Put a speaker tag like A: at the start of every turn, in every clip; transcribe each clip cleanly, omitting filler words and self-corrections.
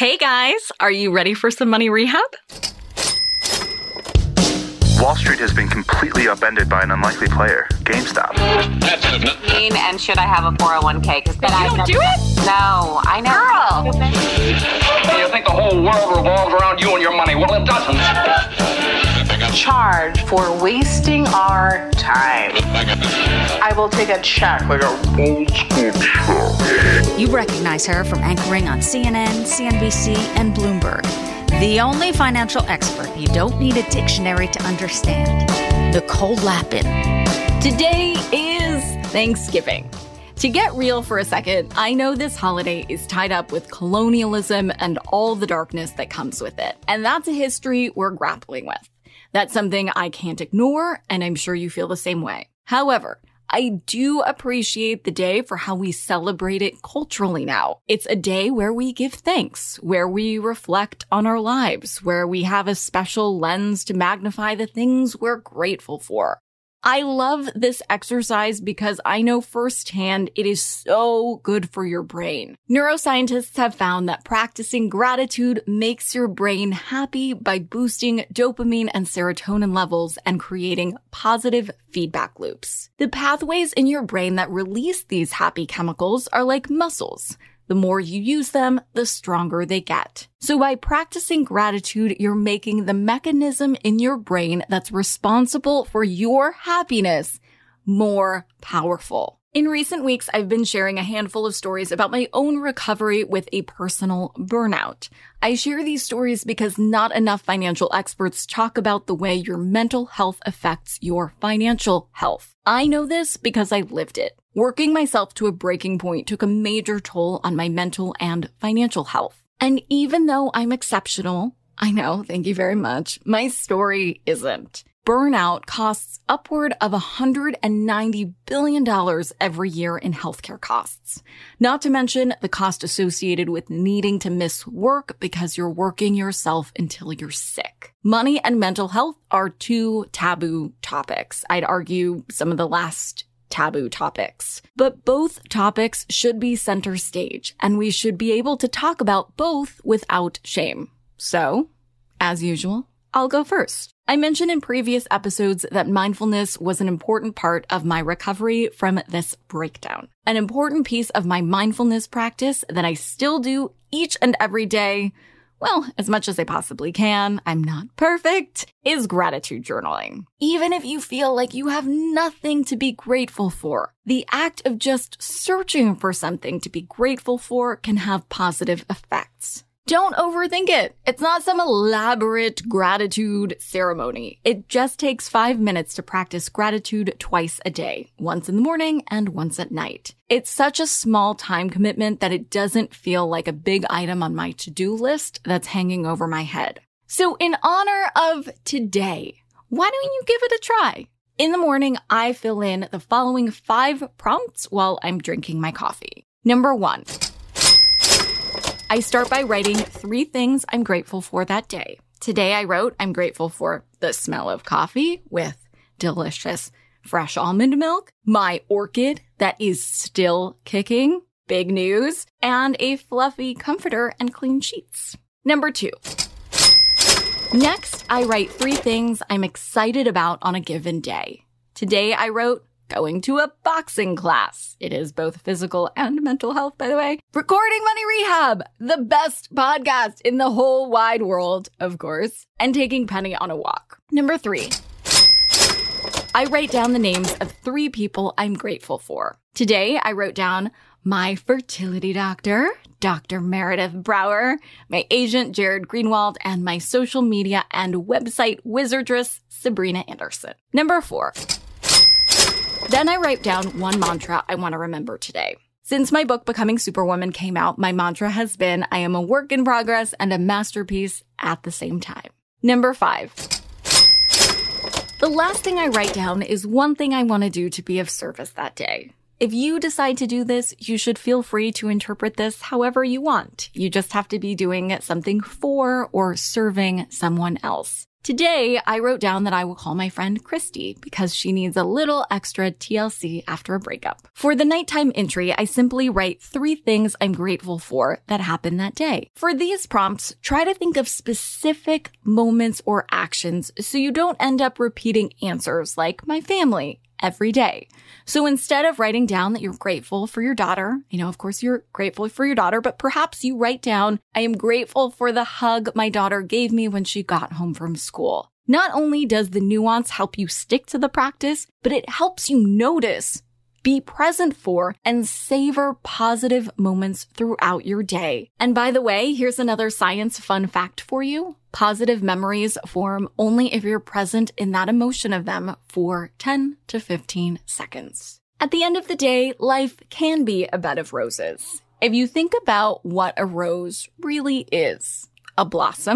A: Hey guys, are you ready for some money rehab?
B: Wall Street has been completely upended by an unlikely player, GameStop.
C: And should I have a 401k? Because
A: you don't do it?
C: No, I know.
A: Girl!
D: You think the whole world revolves around you and your money? Well, it doesn't.
E: Charge for wasting our time. I will take a check like a old school check.
F: You recognize her from anchoring on CNN, CNBC, and Bloomberg. The only financial expert you don't need a dictionary to understand. Nicole Lapin.
A: Today is Thanksgiving. To get real for a second, I know this holiday is tied up with colonialism and all the darkness that comes with it. And that's a history we're grappling with. That's something I can't ignore, and I'm sure you feel the same way. However, I do appreciate the day for how we celebrate it culturally now. It's a day where we give thanks, where we reflect on our lives, where we have a special lens to magnify the things we're grateful for. I love this exercise because I know firsthand it is so good for your brain. Neuroscientists have found that practicing gratitude makes your brain happy by boosting dopamine and serotonin levels and creating positive feedback loops. The pathways in your brain that release these happy chemicals are like muscles. The more you use them, the stronger they get. So by practicing gratitude, you're making the mechanism in your brain that's responsible for your happiness more powerful. In recent weeks, I've been sharing a handful of stories about my own recovery with a personal burnout. I share these stories because not enough financial experts talk about the way your mental health affects your financial health. I know this because I lived it. Working myself to a breaking point took a major toll on my mental and financial health. And even though I'm exceptional, I know, thank you very much, my story isn't. Burnout costs upward of $190 billion every year in healthcare costs. Not to mention the cost associated with needing to miss work because you're working yourself until you're sick. Money and mental health are two taboo topics. I'd argue some of the last taboo topics. But both topics should be center stage, and we should be able to talk about both without shame. So, as usual, I'll go first. I mentioned in previous episodes that mindfulness was an important part of my recovery from this breakdown. An important piece of my mindfulness practice that I still do each and every day, well, as much as I possibly can, I'm not perfect, is gratitude journaling. Even if you feel like you have nothing to be grateful for, the act of just searching for something to be grateful for can have positive effects. Don't overthink it. It's not some elaborate gratitude ceremony. It just takes 5 minutes to practice gratitude twice a day, once in the morning and once at night. It's such a small time commitment that it doesn't feel like a big item on my to-do list that's hanging over my head. So in honor of today, why don't you give it a try? In the morning, I fill in the following 5 prompts while I'm drinking my coffee. Number 1. I start by writing 3 things I'm grateful for that day. Today I wrote, I'm grateful for the smell of coffee with delicious fresh almond milk, my orchid that is still kicking, big news, and a fluffy comforter and clean sheets. Number 2. Next, I write 3 things I'm excited about on a given day. Today I wrote, going to a boxing class. It is both physical and mental health, by the way. Recording Money Rehab, the best podcast in the whole wide world, of course. And taking Penny on a walk. Number 3. I write down the names of 3 people I'm grateful for. Today, I wrote down my fertility doctor, Dr. Meredith Brower, my agent, Jared Greenwald, and my social media and website wizardress, Sabrina Anderson. Number 4. Then I write down one mantra I want to remember today. Since my book, Becoming Superwoman, came out, my mantra has been, I am a work in progress and a masterpiece at the same time. Number 5. The last thing I write down is one thing I want to do to be of service that day. If you decide to do this, you should feel free to interpret this however you want. You just have to be doing something for or serving someone else. Today, I wrote down that I will call my friend Christy because she needs a little extra TLC after a breakup. For the nighttime entry, I simply write 3 things I'm grateful for that happened that day. For these prompts, try to think of specific moments or actions so you don't end up repeating answers like my family every day. So instead of writing down that you're grateful for your daughter, of course you're grateful for your daughter, but perhaps you write down, I am grateful for the hug my daughter gave me when she got home from school. Not only does the nuance help you stick to the practice, but it helps you notice, be present for, and savor positive moments throughout your day. And by the way, here's another science fun fact for you. Positive memories form only if you're present in that emotion of them for 10 to 15 seconds. At the end of the day, life can be a bed of roses. If you think about what a rose really is, a blossom,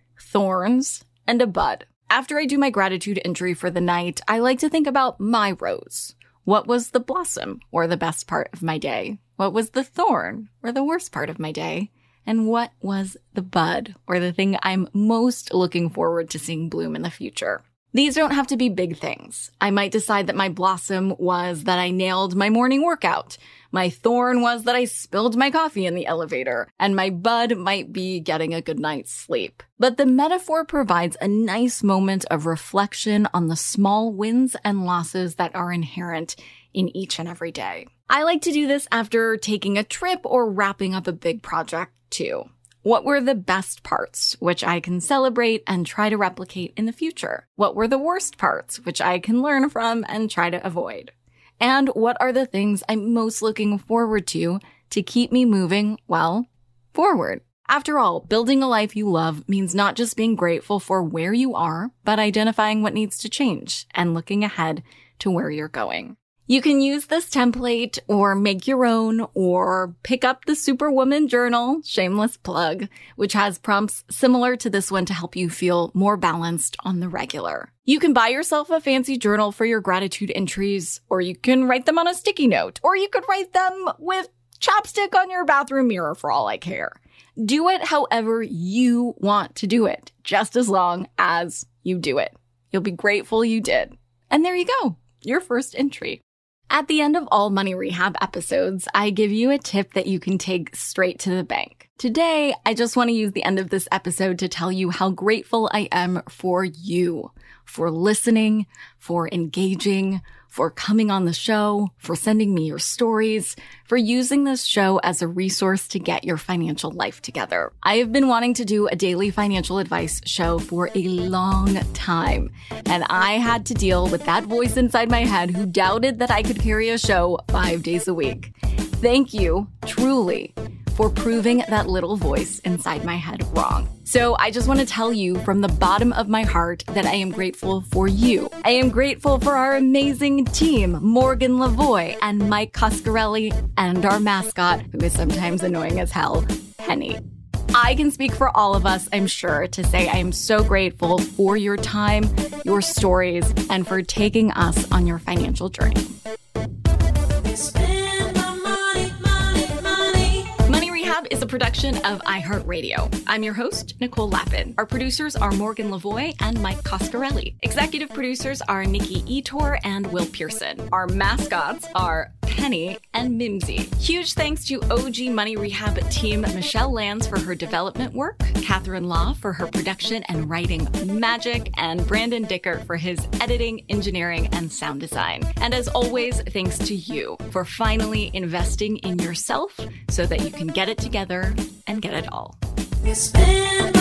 A: thorns, and a bud. After I do my gratitude entry for the night, I like to think about my rose. What was the blossom, or the best part of my day? What was the thorn, or the worst part of my day? And what was the bud, or the thing I'm most looking forward to seeing bloom in the future? These don't have to be big things. I might decide that my blossom was that I nailed my morning workout. My thorn was that I spilled my coffee in the elevator. And my bud might be getting a good night's sleep. But the metaphor provides a nice moment of reflection on the small wins and losses that are inherent in each and every day. I like to do this after taking a trip or wrapping up a big project too. What were the best parts, which I can celebrate and try to replicate in the future? What were the worst parts, which I can learn from and try to avoid? And what are the things I'm most looking forward to keep me moving, forward? After all, building a life you love means not just being grateful for where you are, but identifying what needs to change and looking ahead to where you're going. You can use this template or make your own or pick up the Superwoman Journal, shameless plug, which has prompts similar to this one to help you feel more balanced on the regular. You can buy yourself a fancy journal for your gratitude entries, or you can write them on a sticky note, or you could write them with chapstick on your bathroom mirror for all I care. Do it however you want to do it, just as long as you do it. You'll be grateful you did. And there you go, your first entry. At the end of all Money Rehab episodes, I give you a tip that you can take straight to the bank. Today, I just want to use the end of this episode to tell you how grateful I am for you, for listening, for engaging, for coming on the show, for sending me your stories, for using this show as a resource to get your financial life together. I have been wanting to do a daily financial advice show for a long time, and I had to deal with that voice inside my head who doubted that I could carry a show 5 days a week. Thank you, truly, for proving that little voice inside my head wrong. So I just want to tell you from the bottom of my heart that I am grateful for you. I am grateful for our amazing team, Morgan Lavoie and Mike Coscarelli, and our mascot, who is sometimes annoying as hell, Penny. I can speak for all of us, I'm sure, to say I am so grateful for your time, your stories, and for taking us on your financial journey. Is a production of iHeartRadio. I'm your host, Nicole Lappin. Our producers are Morgan Lavoie and Mike Coscarelli. Executive producers are Nikki Etor and Will Pearson. Our mascots are Penny and Mimsy. Huge thanks to OG Money Rehab team Michelle Lands for her development work, Catherine Law for her production and writing magic, and Brandon Dickert for his editing, engineering, and sound design. And as always, thanks to you for finally investing in yourself so that you can get it together and get it all.